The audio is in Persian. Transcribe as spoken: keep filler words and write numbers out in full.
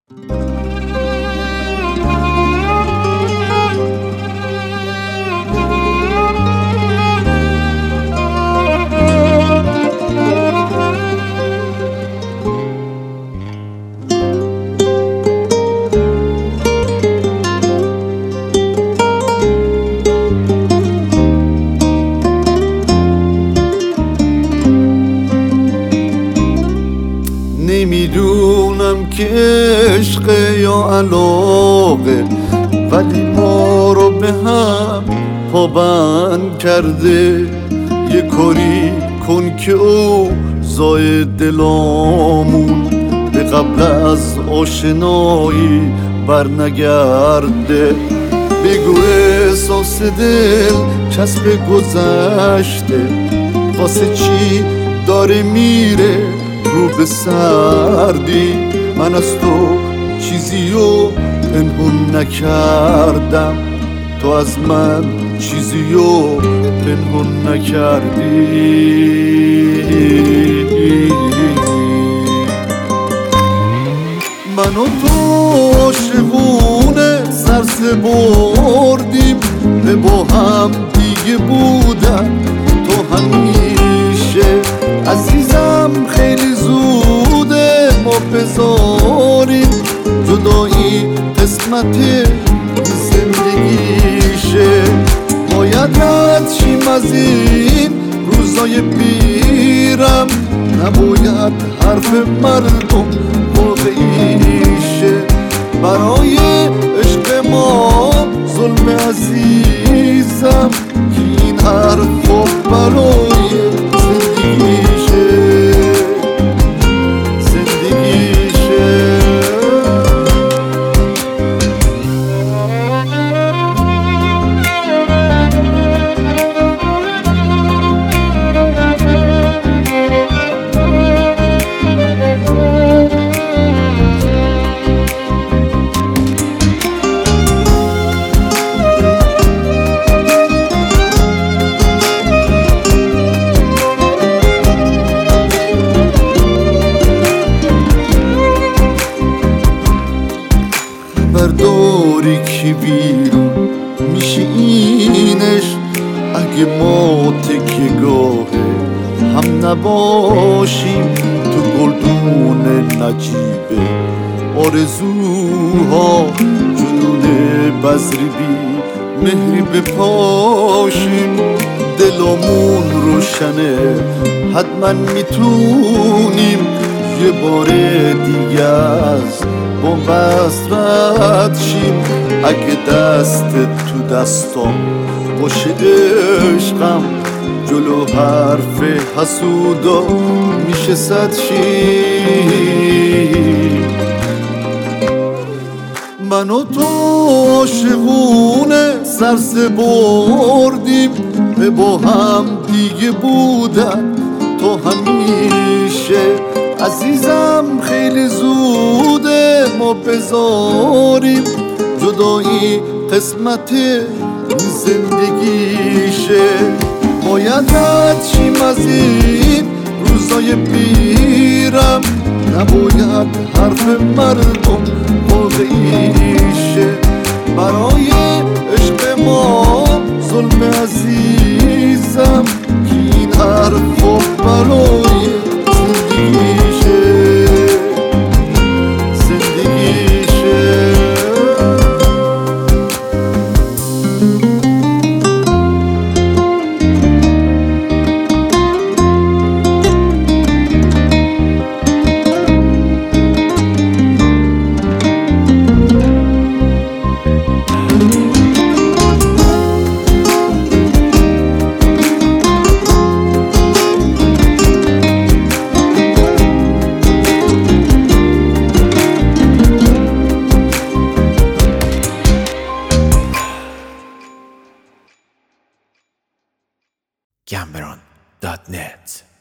نمیدونم که عشق یا علاقه، ولی ما رو به هم پابند کرده. یه کاری کن که اوضاع دلامون به قبل از آشنایی برنگرده. بگو احساس دل چسب گذشته، واسه چی داره میره رو به سردی؟ من از تو چیزیو پنهون نکردم، تو از من چیزیو پنهون نکردی. من و تو عاشقونه سرسه بردیم، به با هم دیگه بودن تو همیشه. عزیزم خیلی زوده ما بذاریم جدایی قسمت زندگیشه. باید رد شیم از این روزای پیرم، نباید حرف مردم واقعیشه. برای عشق ما ظلم عزیزم که این حرفا برای زندگیشه زندگیشه. برداری که بیرون میشه اینش، اگه ما تکیه‌گاه هم نباشیم تو گلدون نجیب آرزوها، جنون بذری بی مهری بپاشیم. دلمون روشنه حتما میتونیم یه بار دیگه از بنبست رد شیم. اگه دست تو دستم باشه عشقم، جلو حرف حسودا میشه صد شیم. من و تو عاشقونه سرسه بردیم، به با هم دیگه بودن تو همیشه. عزیزم خیلی زوده ما بذاریم جدایی قسمت زندگیشه. باید رد شیم از این روزای پیرم، نباید حرف مردم واقعیشه. برای عشق ما ظلم عزیزم که این حرفا برای زندگیشه زندگیشه. Cameron dot net